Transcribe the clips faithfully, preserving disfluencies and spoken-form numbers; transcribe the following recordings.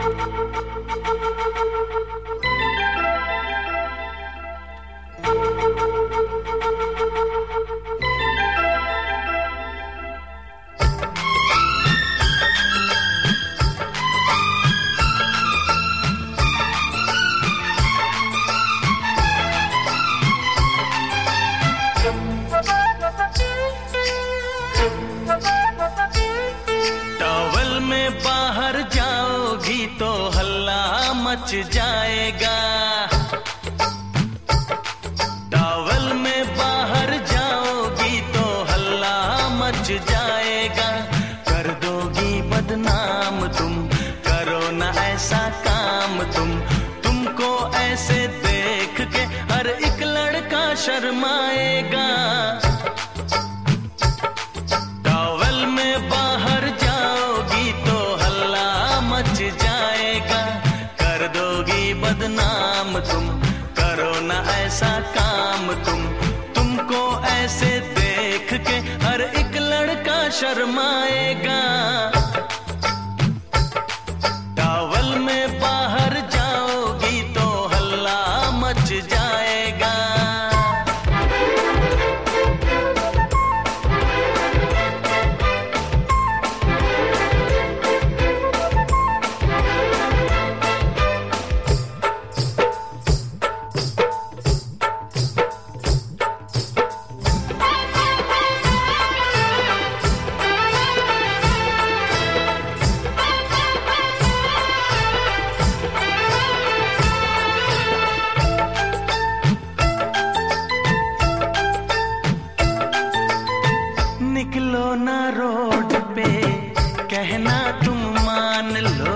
Much जाएगा। Towel में बाहर जाओगी तो हल्ला मच जाएगा। कर दोगी बदनाम तुम, करो ना ऐसा काम तुम। तुमको ऐसे देख के हर एक लड़का शर्माएगा। टॉवल में बाहर जाओगी तो हल्ला मच जाएगा। कर दोगी बदनाम तुम, करो ना ऐसा काम तुम। तुमको ऐसे देख के हर एक लड़का शर्माएगा। टॉवल में बाहर जाओगी तो हल्ला मच जाएगा। निकलो ना रोड पे, कहना तुम मान लो।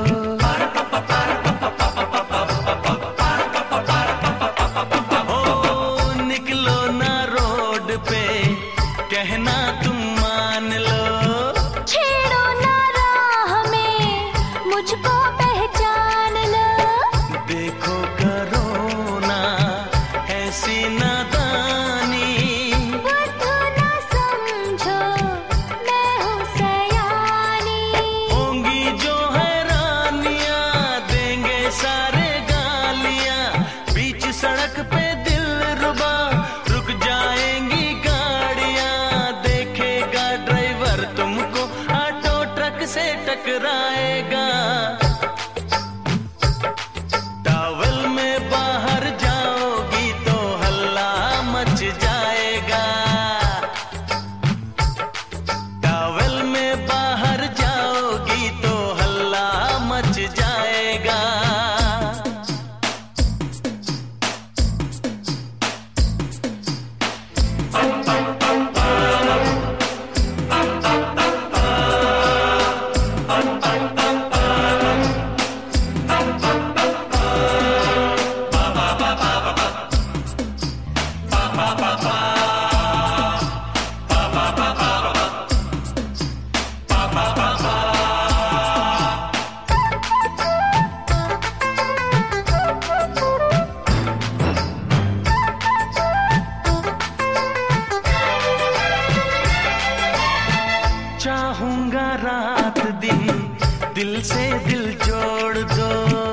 ओ निकलो ना रोड पे, कहना तुम मान लो। छेड़ो ना राह में, मुझको पहचान लो। देखो करो ना ऐसी नादानी, सड़क पे दिल रुबा रुक जाएंगी गाड़ियां। देखेगा ड्राइवर तुमको ऑटो ट्रक से टकराएगा। टॉवल में बाहर जाओगी तो हल्ला मच जाएगा। टॉवल में बाहर जाओगी तो हल्ला मच जाएगा। चाहूंगा रात दिन दिल से दिल जोड़ दो।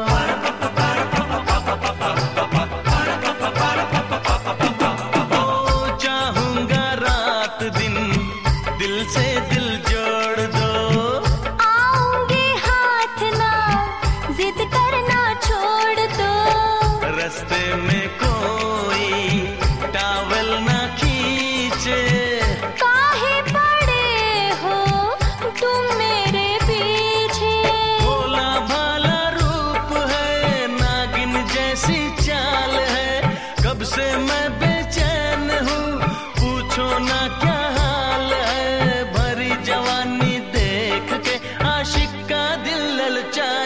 ओ चाहूंगा रात दिन दिल से दिल जोड़ दो। आऊंगी हाथ ना जिद करना छोड़ दो। रास्ते में कोई टॉवल ना खींचे। काहे पड़े हो तुम मेरे पीछे। भोला भाला रूप है, नागिन जैसी चाल है। कब से मैं बेचैन हूँ, पूछो ना क्या हाल है। भरी जवानी देख के आशिक का दिल ललचा